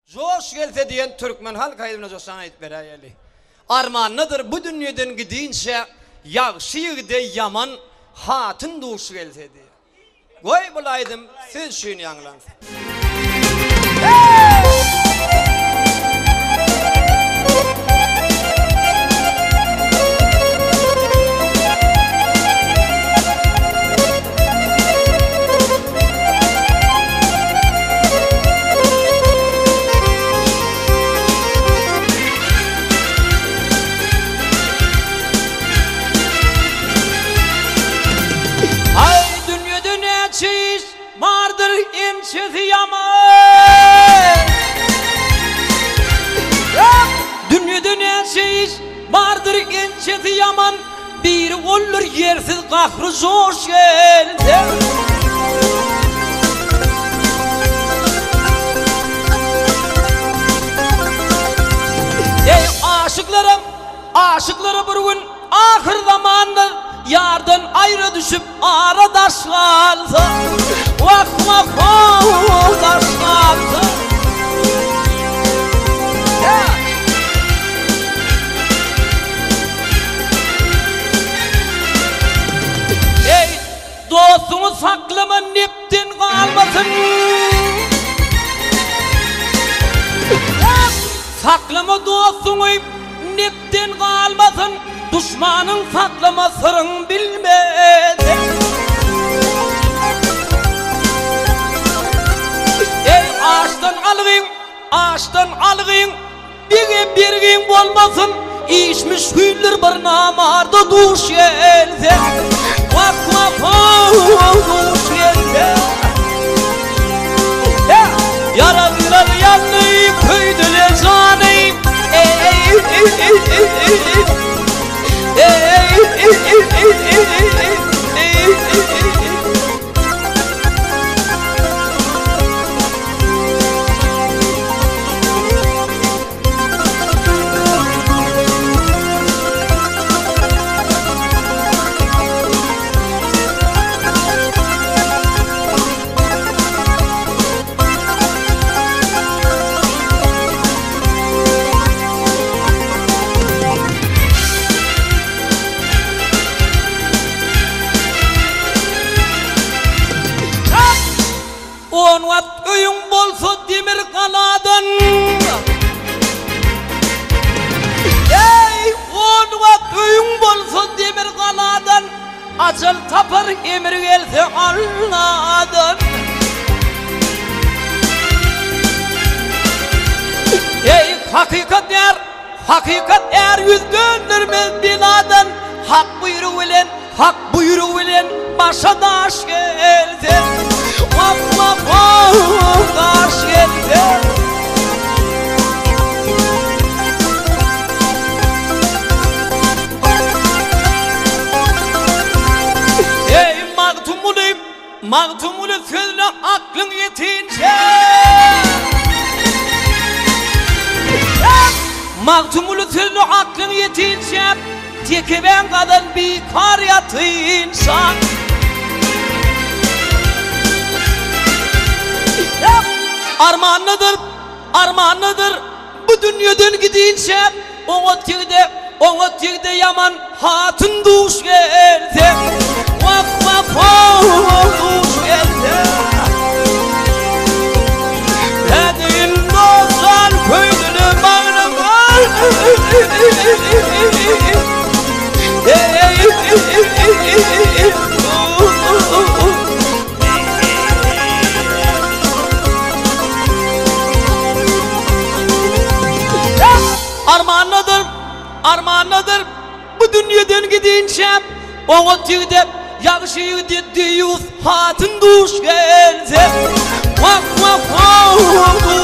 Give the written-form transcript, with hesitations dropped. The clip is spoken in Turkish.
Joş gelse diyen Türkmen halk aydımına joşan ayet berayeli. Armanıdır bu dünyadan gidince yağşı de yaman hatın duşu gelse diye. Goy bulaydım siz şunu yanılansın. Vardır imçesi yaman. Dünyada ne şey vardır imçesi yaman. Bir olur yersiz kahrı zor geldi. Ey aşıklarım, aşıkları bir gün ahir zamanda yardan ayrı düşüp aradaş kalsa. Vak vak aradaş kalsa. Ey dostunu saklama niptin kalmasın. Saklama dostunu niptin kalmasın. Düşmanın saklama sırrın bilmedi. Ey ağaçtan algın, bir gün olmasın. İşmiş güller bir namarda duş gelse. Vak duş gelse. Yaradılar yanlayıp köydüler canayım. On vat öyün bolsa demir kanadan. Ey on vat öyün bolsa demir kanadan. Acıl tapar emir gelse Allah'dan. Ey hakikat er yüz döndürmez binadan. Hak buyruğu bilen başa daş gelse. Vak daş gelse. Ey mağtumulu sözüne aklın yetince. Mağtumulu sözüne aklın yetince. Teki ben kadın bir kar yatınca. Armağanıdır bu dünyadan gidince. Ona tigde yaman hatın duş gelse. Vak duş gelse. Dediğin dostlar köydünü bağrıma. Armağanıdır bu dünyadan gidince. Ona tigde yakışıyı dedi yüz hatın duş gelse. Vak